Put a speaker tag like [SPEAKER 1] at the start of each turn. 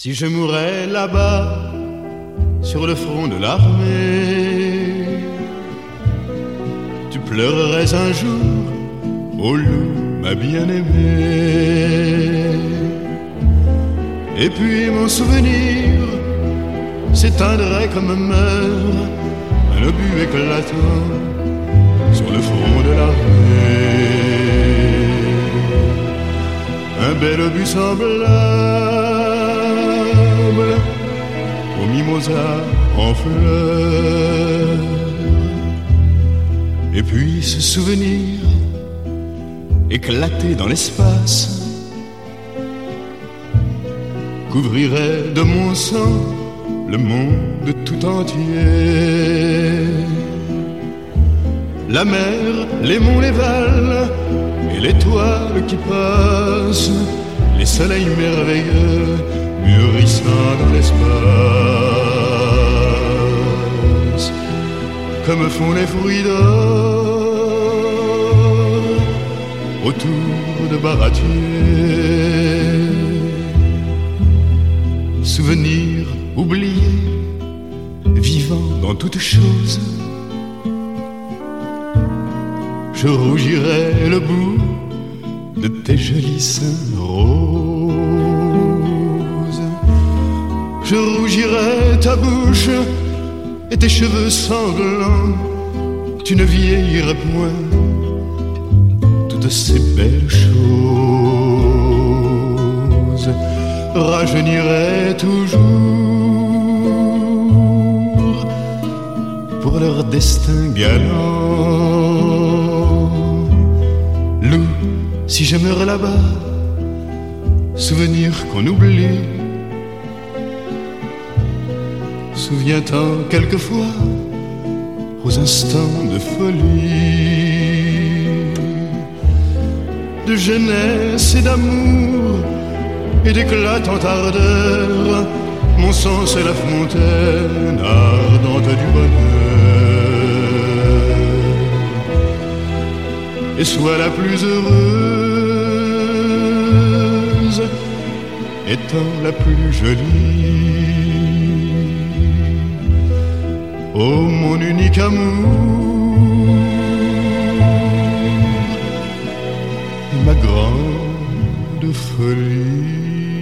[SPEAKER 1] Si je mourais là-bas, sur le front de l'armée, tu pleurerais un jour, ô loup, ma bien-aimée. Et puis mon souvenir s'éteindrait comme meurt un obus éclatant sur le front de l'armée. Un bel obus semblable au mimosa en fleurs. Et puis ce souvenir éclaté dans l'espace couvrirait de mon sang le monde tout entier. La mer, les monts, les vals et l'étoile qui passe, les soleils merveilleux mûrissant dans l'espace, comme font les fruits d'or autour de baratiers. Souvenir oublié, vivant dans toute chose, je rougirai le bout de tes jolis seins roses. Je rougirai ta bouche et tes cheveux sanglants. Tu ne vieillirais point, toutes ces belles choses rajeuniraient toujours pour leur destin galant. Loup, si je meurs là-bas, souvenir qu'on oublie, souviens-t'en quelquefois aux instants de folie, de jeunesse et d'amour et d'éclatante ardeur. Mon sang c'est la fontaine ardente du bonheur. Et sois la plus heureuse, étant la plus jolie. Oh mon unique amour, et ma grande folie.